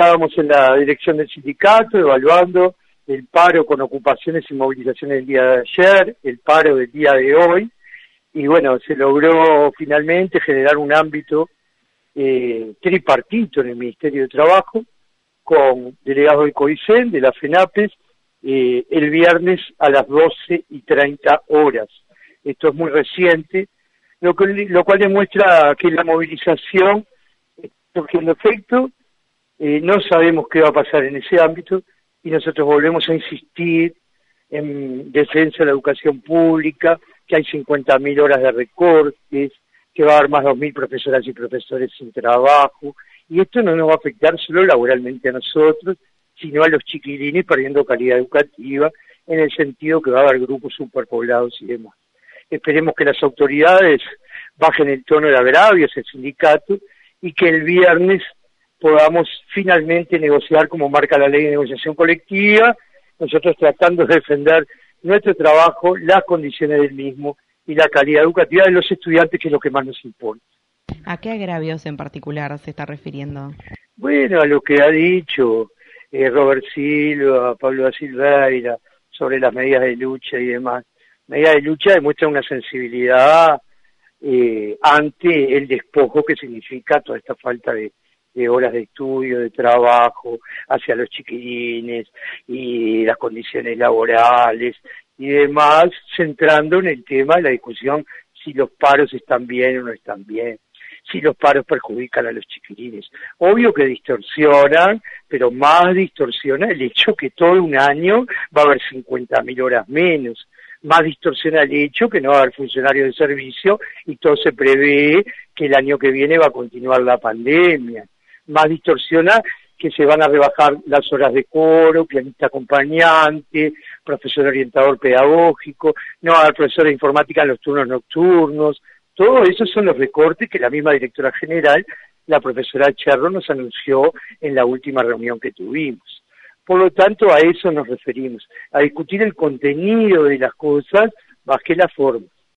estábamos en la dirección del sindicato evaluando el paro con ocupaciones y movilizaciones del día de ayer, el paro del día de hoy, y bueno, se logró finalmente generar un ámbito tripartito en el Ministerio de Trabajo, con delegados de COICEN, de la FENAPES, el viernes a las 12:30. Esto es muy reciente, lo cual demuestra que la movilización está surgiendo efecto. No sabemos qué va a pasar en ese ámbito y nosotros volvemos a insistir en defensa de la educación pública, que hay 50.000 horas de recortes, que va a haber más de 2.000 profesoras y profesores sin trabajo, y esto no nos va a afectar solo laboralmente a nosotros, sino a los chiquilines perdiendo calidad educativa, en el sentido que va a haber grupos superpoblados y demás. Esperemos que las autoridades bajen el tono de agravio hacia el sindicato y que el viernes podamos finalmente negociar como marca la ley de negociación colectiva, nosotros tratando de defender nuestro trabajo, las condiciones del mismo y la calidad educativa de los estudiantes, que es lo que más nos importa. ¿A qué agravios en particular se está refiriendo? Bueno, a lo que ha dicho Robert Silva, Pablo da Silveira, sobre las medidas de lucha y demás. Medidas de lucha demuestran una sensibilidad ante el despojo que significa toda esta falta de horas de estudio, de trabajo, hacia los chiquilines y las condiciones laborales y demás, centrando en el tema de la discusión si los paros están bien o no están bien, si los paros perjudican a los chiquilines. Obvio que distorsionan, pero más distorsiona el hecho que todo un año va a haber 50.000 horas menos. Más distorsiona el hecho que no va a haber funcionarios de servicio y todo se prevé que el año que viene va a continuar la pandemia. Más distorsiona que se van a rebajar las horas de coro, pianista acompañante, profesor orientador pedagógico, no va a haber profesor de informática en los turnos nocturnos. Todo eso son los recortes que la misma directora general, la profesora Cherro, nos anunció en la última reunión que tuvimos. Por lo tanto, a eso nos referimos, a discutir el contenido de las cosas más que la forma.